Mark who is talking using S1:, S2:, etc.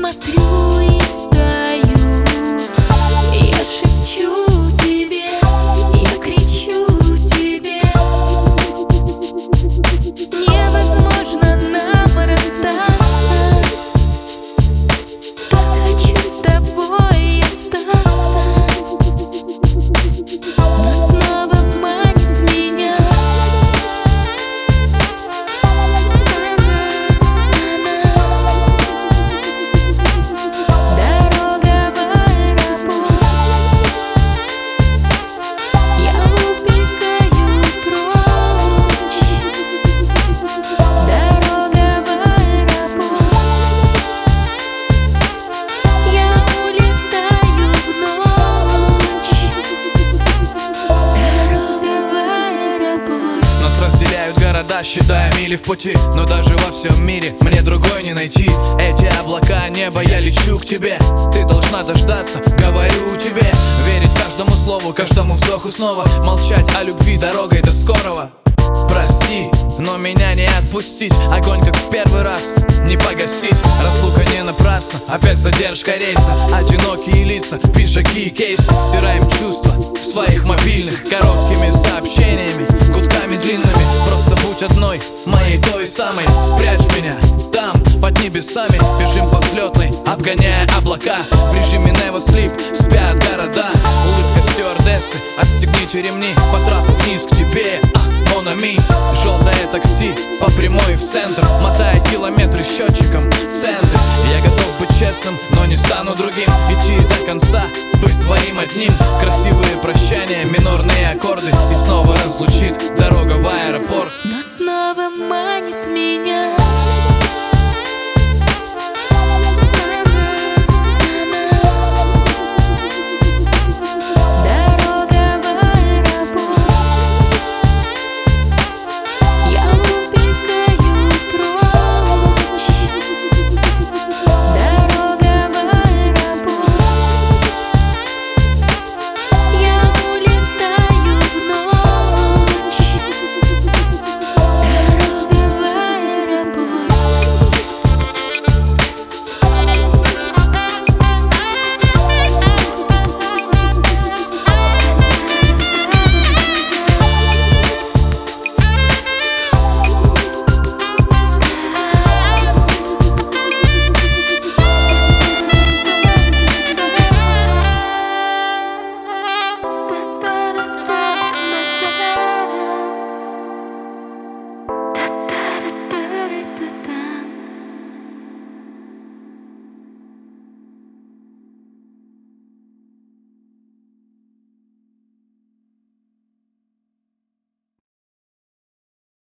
S1: смотрю и таю, я шепчу тебе, я кричу тебе. Невозможно нам расстаться, так хочу с тобой остаться. Но снова манит меня дорога в аэропорт. Я убегаю прочь. Дорога в аэропорт. Я улетаю в ночь. Дорога в аэропорт.
S2: Нас разделяют города, считая мили в пути, но даже во всем мире мне другой не найти. Эти облака, небо, я лечу к тебе. Ты должна дождаться, говорю тебе. Верить каждому слову, каждому вздоху снова. Молчать о любви дорогой до скорого. Прости, но меня не отпустить. Огонь, как в первый раз, не погасить. Разлука не напрасна, опять задержка рейса. Одинокие лица, пиджаки и кейсы. Стираем чувства в своих мобильных короткими сообщениями, гудками длинными. Просто будь одной, моей той самой. Спрячь меня там, под небесами. Бежим по взлетной, обгоняя облака. В режиме Never Sleep спят города. Улыбка стюардессы, отстегните ремни. По трапу вниз к тебе, Монами. Желтое такси по прямой в центр, мотая километры счетчиком центы. Я готов быть честным, но не стану другим. Идти до конца, быть твоим одним. Красивые прощания, минорные аккорды. И снова разлучит дорога в аэропорт.
S1: Но снова манит меня